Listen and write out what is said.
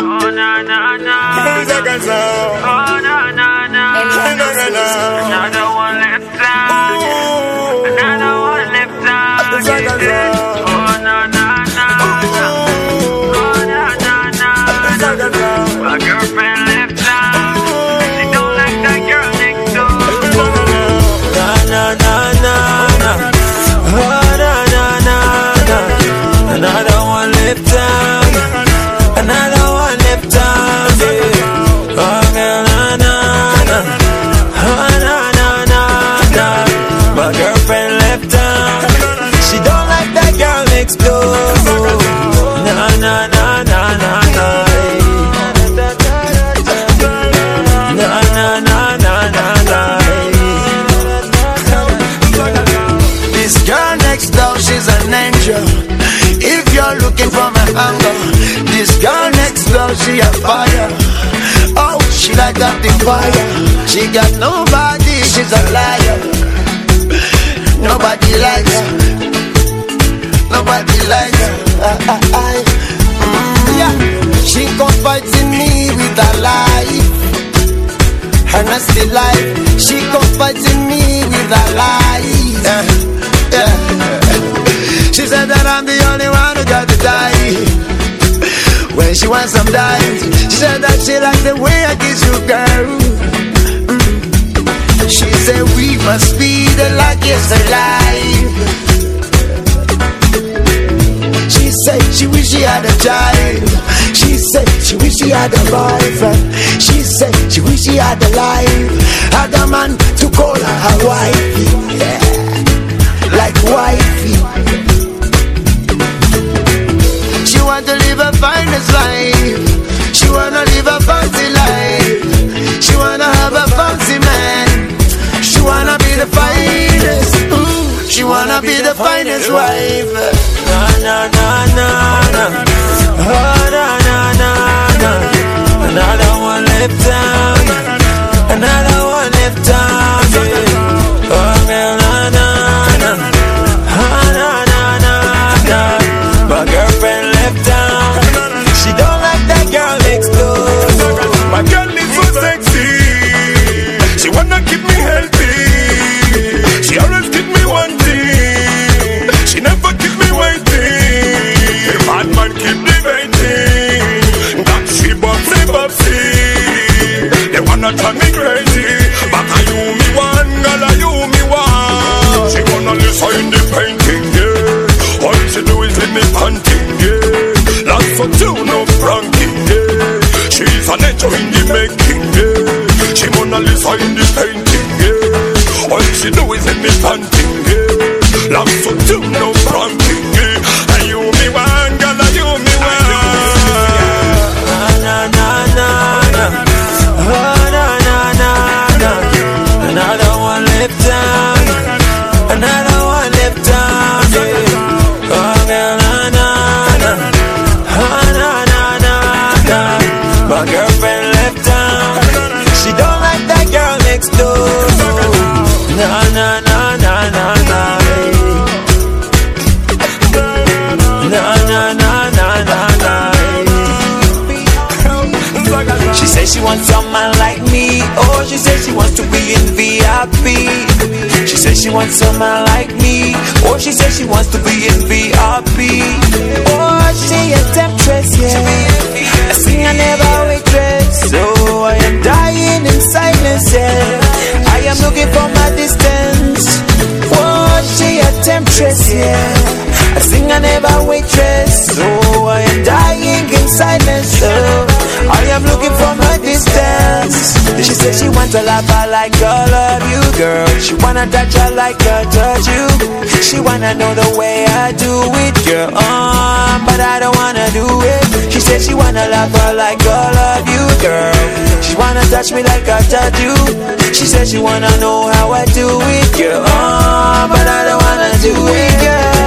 Oh na na na. Oh na na na. Another one left out. Another one left out. Oh na na na. Oh na na na. My girlfriend left out. She don't like that girl next door. Na na na na na. Oh na na na na. Another one left out. Another one left out. Yeah. Oh na na na na. Oh na na na na. My girlfriend left out. She don't like that girl next door. Na na na na na na. Na na na na na na. This girl next door, she's an angel. If you're looking for my anger, this girl next door, she a fire. Oh, she light up the fire. She got nobody, she's a liar. Nobody likes her. Nobody likes her. Yeah, she confides in me with her life, her nasty life. She confides in me with her life. Yeah. She said that I'm the only one who got to die. When she wants some dimes, she said that she likes the way I kiss you, girl. She said we must be the luckiest alive. She said she wish she had a child. She said she wish she had a boyfriend. She said she wish she had a life, had a man to call her her wifey. Yeah, like wifey. She want to live a finest life. She wanna live a fancy life. She wanna have a fancy man. She wanna be the finest. She wanna be the finest wife. Na na na na na. Oh na na na na. Another one left out. Another one left out. Yeah. Oh na na na na. Oh na na na na. My girlfriend left out. She don't like that girl next door. My girl is so sexy. She wanna keep me healthy. She always keep me wanting. She never keep me waiting. The bad man keep debating that she bubsy. They wanna drive me crazy, but I you me one, girl I you me one. She wanna listen in the painting, yeah. All she do is let me panting, yeah. Lots of tune, no pranking, yeah. She's an angel in the making, yeah. She Mona Lisa in the painting, yeah. All she do is let me panting, yeah. Lots of tune, no pranking, yeah. And you me one, girl, and you me one. Na na na na. Oh na na na na. Another one left out. Another one left out. Yeah. Oh na na na na. Oh na na na na. My girlfriend left out. She don't like that girl next door. Na na na na na na. Na na na na na na. She says she wants someone like me. Oh, she says she wants to be in VIP. She says she wants someone like me. Oh, she says she wants to be in VIP. Oh, she a temptress, yeah. I see her never waitress. So I am dying in silence, yeah. I am looking for my distance. Oh, she a temptress, yeah. I sing her never waitress. So I am dying in silence, so I am looking for my distance. She said she wants to love her like I love you, girl. She wanna touch her like I touch you. She wanna know the way I do it, girl. But I don't wanna do it. She said she wanna love her like I love you, girl. She wanna touch me like I touch you. She said she wanna know how I do it, girl. But I don't wanna do it, girl.